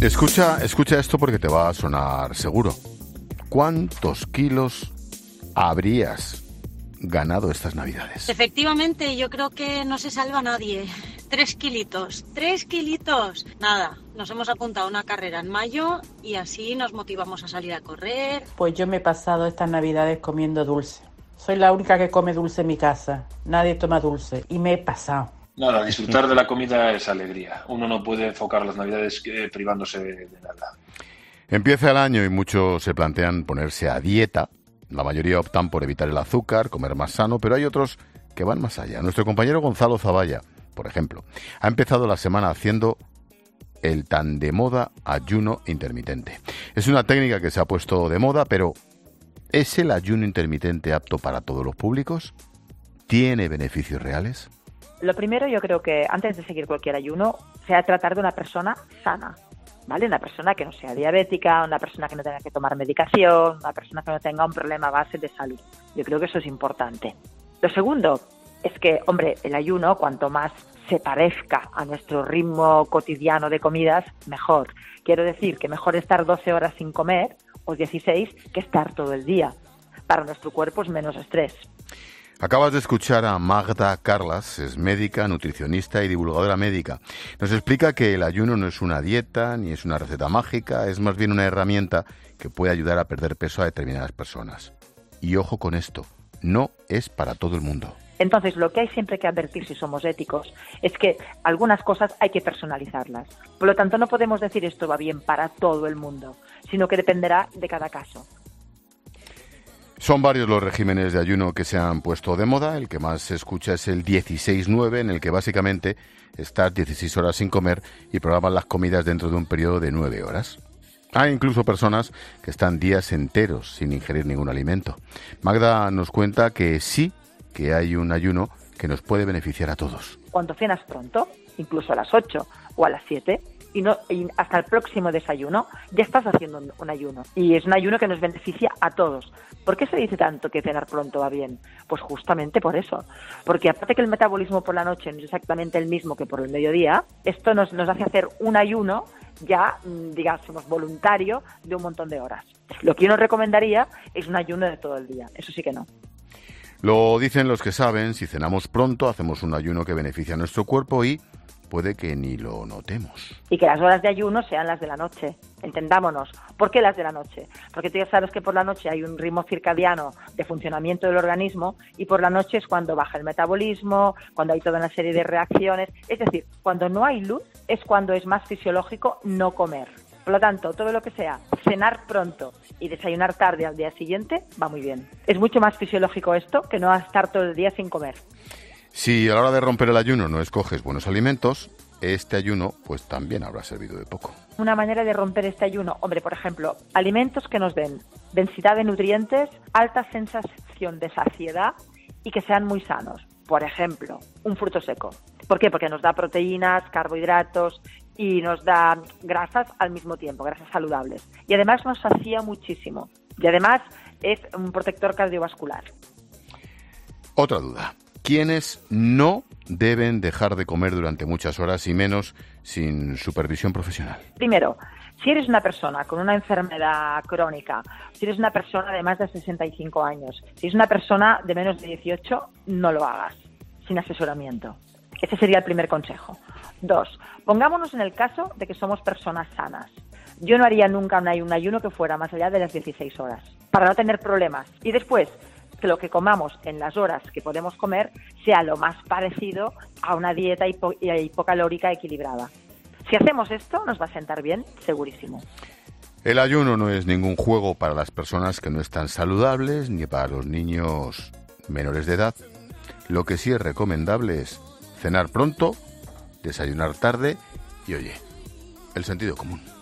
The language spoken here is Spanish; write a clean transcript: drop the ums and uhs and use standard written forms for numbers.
Escucha esto porque te va a sonar seguro. ¿Cuántos kilos habrías ganado estas Navidades? Efectivamente, yo creo que no se salva nadie. 3 kilitos. Nada, nos hemos apuntado a una carrera en mayo y así nos motivamos a salir a correr. Pues yo me he pasado estas Navidades comiendo dulce. Soy la única que come dulce en mi casa. Nadie toma dulce y me he pasado. No, disfrutar de la comida es alegría. Uno no puede enfocar las Navidades privándose de nada. Empieza el año y muchos se plantean ponerse a dieta. La mayoría optan por evitar el azúcar, comer más sano, pero hay otros que van más allá. Nuestro compañero Gonzalo Zavalla, por ejemplo, ha empezado la semana haciendo el tan de moda ayuno intermitente. Es una técnica que se ha puesto de moda, pero ¿es el ayuno intermitente apto para todos los públicos? ¿Tiene beneficios reales? Lo primero, yo creo que antes de seguir cualquier ayuno, sea tratar de una persona sana, ¿vale? Una persona que no sea diabética, una persona que no tenga que tomar medicación, una persona que no tenga un problema base de salud. Yo creo que eso es importante. Lo segundo es que, hombre, el ayuno, cuanto más se parezca a nuestro ritmo cotidiano de comidas, mejor. Quiero decir que mejor estar 12 horas sin comer, o 16, que estar todo el día. Para nuestro cuerpo es menos estrés. Acabas de escuchar a Magda Carlas, es médica, nutricionista y divulgadora médica. Nos explica que el ayuno no es una dieta ni es una receta mágica, es más bien una herramienta que puede ayudar a perder peso a determinadas personas. Y ojo con esto, no es para todo el mundo. Entonces, lo que hay siempre que advertir si somos éticos es que algunas cosas hay que personalizarlas. Por lo tanto, no podemos decir esto va bien para todo el mundo, sino que dependerá de cada caso. Son varios los regímenes de ayuno que se han puesto de moda. El que más se escucha es el 16-9, en el que básicamente estás 16 horas sin comer y programas las comidas dentro de un periodo de 9 horas. Hay incluso personas que están días enteros sin ingerir ningún alimento. Magda nos cuenta que sí, que hay un ayuno que nos puede beneficiar a todos. Cuando cenas pronto, incluso a las 8 o a las 7, y hasta el próximo desayuno, ya estás haciendo un ayuno. Y es un ayuno que nos beneficia a todos. ¿Por qué se dice tanto que cenar pronto va bien? Pues justamente por eso. Porque aparte que el metabolismo por la noche no es exactamente el mismo que por el mediodía, esto nos hace hacer un ayuno ya, digamos, voluntario de un montón de horas. Lo que yo nos recomendaría es un ayuno de todo el día. Eso sí que no. Lo dicen los que saben, si cenamos pronto, hacemos un ayuno que beneficia a nuestro cuerpo y puede que ni lo notemos. Y que las horas de ayuno sean las de la noche, entendámonos. ¿Por qué las de la noche? Porque tú ya sabes que por la noche hay un ritmo circadiano de funcionamiento del organismo y por la noche es cuando baja el metabolismo, cuando hay toda una serie de reacciones. Es decir, cuando no hay luz es cuando es más fisiológico no comer. Por lo tanto, todo lo que sea cenar pronto y desayunar tarde al día siguiente va muy bien. Es mucho más fisiológico esto que no estar todo el día sin comer. Si a la hora de romper el ayuno no escoges buenos alimentos, este ayuno pues también habrá servido de poco. Una manera de romper este ayuno, hombre, por ejemplo, alimentos que nos den densidad de nutrientes, alta sensación de saciedad y que sean muy sanos. Por ejemplo, un fruto seco. ¿Por qué? Porque nos da proteínas, carbohidratos y nos da grasas al mismo tiempo, grasas saludables. Y además nos sacia muchísimo. Y además es un protector cardiovascular. Otra duda. ¿Quiénes no deben dejar de comer durante muchas horas y menos sin supervisión profesional? Primero, si eres una persona con una enfermedad crónica, si eres una persona de más de 65 años, si eres una persona de menos de 18, no lo hagas sin asesoramiento. Ese sería el primer consejo. 2, pongámonos en el caso de que somos personas sanas. Yo no haría nunca un ayuno que fuera más allá de las 16 horas, para no tener problemas. Y después, que lo que comamos en las horas que podemos comer sea lo más parecido a una dieta hipocalórica equilibrada. Si hacemos esto, nos va a sentar bien, segurísimo. El ayuno no es ningún juego para las personas que no están saludables ni para los niños menores de edad. Lo que sí es recomendable es cenar pronto, desayunar tarde y, oye, el sentido común.